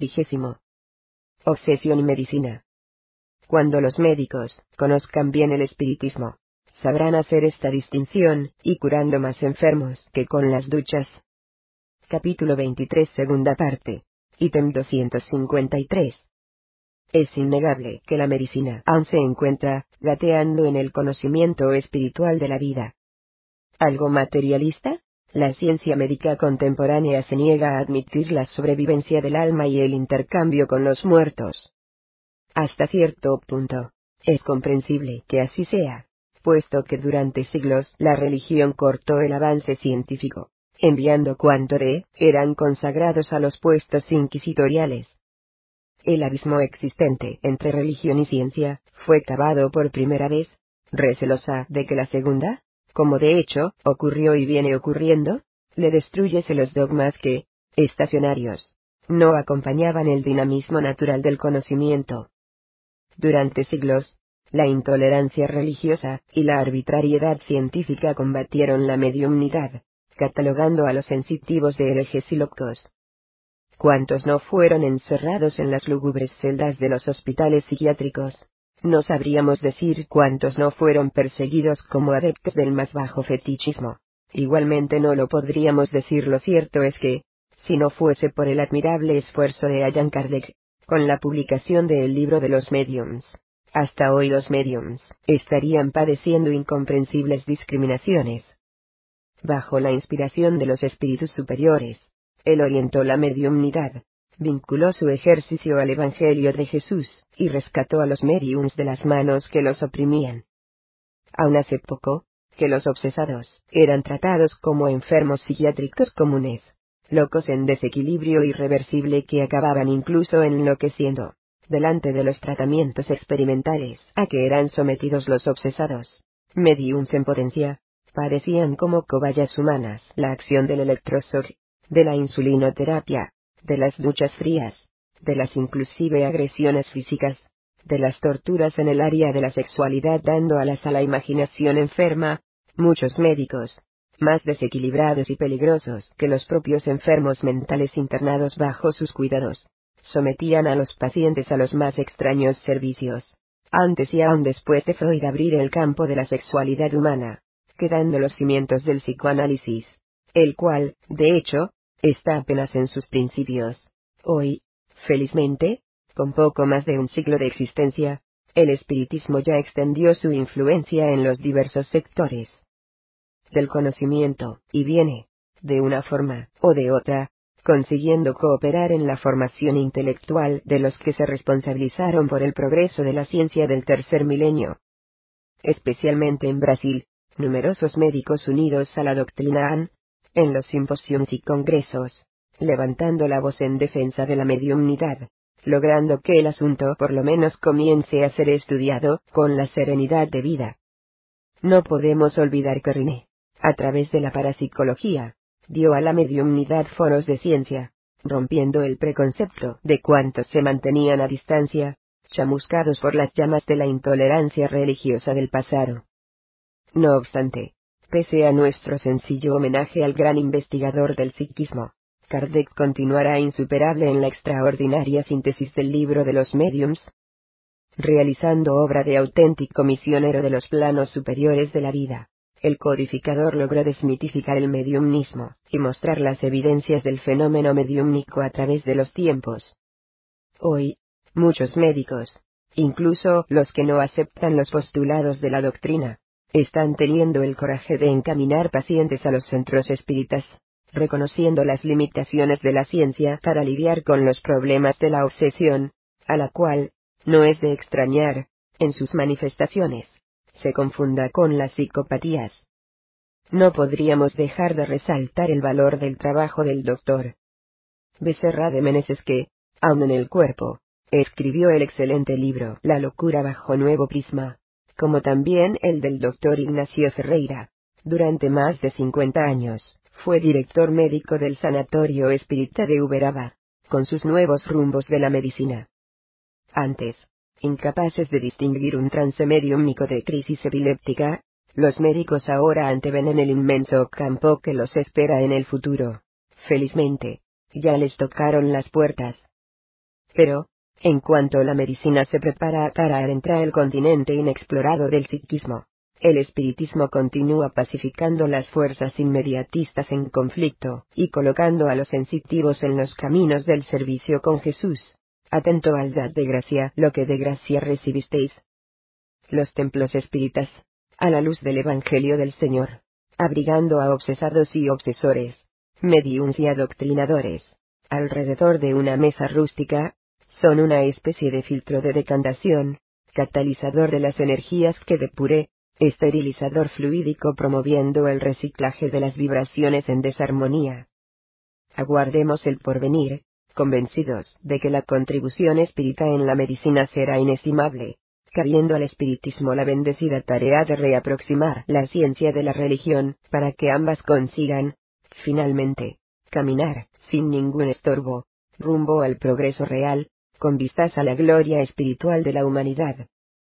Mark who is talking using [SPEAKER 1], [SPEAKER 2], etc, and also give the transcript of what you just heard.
[SPEAKER 1] 30. Obsesión y medicina. Cuando los médicos conozcan bien el espiritismo, sabrán hacer esta distinción, y curando más enfermos que con las duchas. Capítulo 23, segunda parte. Ítem 253. Es innegable que la medicina aún se encuentra gateando en el conocimiento espiritual de la vida. ¿Algo materialista? La ciencia médica contemporánea se niega a admitir la sobrevivencia del alma y el intercambio con los muertos. Hasta cierto punto, es comprensible que así sea, puesto que durante siglos la religión cortó el avance científico, enviando cuanto eran consagrados a los puestos inquisitoriales. El abismo existente entre religión y ciencia fue cavado por primera vez, recelosa de que la segunda, como de hecho ocurrió y viene ocurriendo, le destruyese los dogmas que, estacionarios, no acompañaban el dinamismo natural del conocimiento. Durante siglos, la intolerancia religiosa y la arbitrariedad científica combatieron la mediumnidad, catalogando a los sensitivos de herejes y locos. ¿Cuántos no fueron encerrados en las lúgubres celdas de los hospitales psiquiátricos? No sabríamos decir cuántos no fueron perseguidos como adeptos del más bajo fetichismo. Igualmente no lo podríamos decir. Lo cierto es que, si no fuese por el admirable esfuerzo de Allan Kardec, con la publicación del libro de los mediums, hasta hoy los mediums estarían padeciendo incomprensibles discriminaciones. Bajo la inspiración de los espíritus superiores, él orientó la mediumnidad, vinculó su ejercicio al Evangelio de Jesús, y rescató a los mediums de las manos que los oprimían. Aún hace poco, que los obsesados eran tratados como enfermos psiquiátricos comunes, locos en desequilibrio irreversible que acababan incluso enloqueciendo, delante de los tratamientos experimentales a que eran sometidos los obsesados, mediums en potencia, padecían como cobayas humanas la acción del electroshock, de la insulinoterapia, de las duchas frías, de las inclusive agresiones físicas, de las torturas en el área de la sexualidad, dando alas a la imaginación enferma. Muchos médicos, más desequilibrados y peligrosos que los propios enfermos mentales internados bajo sus cuidados, sometían a los pacientes a los más extraños servicios, antes y aún después de Freud abrir el campo de la sexualidad humana, quedando los cimientos del psicoanálisis, el cual, de hecho, está apenas en sus principios. Hoy, felizmente, con poco más de un siglo de existencia, el espiritismo ya extendió su influencia en los diversos sectores del conocimiento, y viene, de una forma o de otra, consiguiendo cooperar en la formación intelectual de los que se responsabilizaron por el progreso de la ciencia del tercer milenio. Especialmente en Brasil, numerosos médicos unidos a la doctrina han, en los simposios y congresos, levantando la voz en defensa de la mediumnidad, logrando que el asunto por lo menos comience a ser estudiado con la serenidad debida. No podemos olvidar que René, a través de la parapsicología, dio a la mediumnidad foros de ciencia, rompiendo el preconcepto de cuantos se mantenían a distancia, chamuscados por las llamas de la intolerancia religiosa del pasado. No obstante, pese a nuestro sencillo homenaje al gran investigador del psiquismo, Kardec continuará insuperable en la extraordinaria síntesis del libro de los mediums, realizando obra de auténtico misionero de los planos superiores de la vida. El codificador logró desmitificar el mediumnismo y mostrar las evidencias del fenómeno mediúmnico a través de los tiempos. Hoy, muchos médicos, incluso los que no aceptan los postulados de la doctrina, están teniendo el coraje de encaminar pacientes a los centros espíritas, reconociendo las limitaciones de la ciencia para lidiar con los problemas de la obsesión, a la cual, no es de extrañar, en sus manifestaciones, se confunda con las psicopatías. No podríamos dejar de resaltar el valor del trabajo del Dr. Becerra de Meneses que, aun en el cuerpo, escribió el excelente libro La locura bajo nuevo prisma, como también el del Dr. Ignacio Ferreira. Durante más de 50 años, fue director médico del Sanatorio Espírita de Uberaba, con sus nuevos rumbos de la medicina. Antes, incapaces de distinguir un trance mediúmnico de crisis epiléptica, los médicos ahora anteven en el inmenso campo que los espera en el futuro. Felizmente, ya les tocaron las puertas. Pero, en cuanto la medicina se prepara para adentrar el continente inexplorado del psiquismo, el espiritismo continúa pacificando las fuerzas inmediatistas en conflicto, y colocando a los sensitivos en los caminos del servicio con Jesús. Atento al dad de gracia lo que de gracia recibisteis. Los templos espíritas, a la luz del Evangelio del Señor, abrigando a obsesados y obsesores, mediums y adoctrinadores, alrededor de una mesa rústica, son una especie de filtro de decantación, catalizador de las energías que depure, esterilizador fluídico promoviendo el reciclaje de las vibraciones en desarmonía. Aguardemos el porvenir, convencidos de que la contribución espírita en la medicina será inestimable, cabiendo al espiritismo la bendecida tarea de reaproximar la ciencia de la religión, para que ambas consigan, finalmente, caminar, sin ningún estorbo, rumbo al progreso real, con vistas a la gloria espiritual de la humanidad.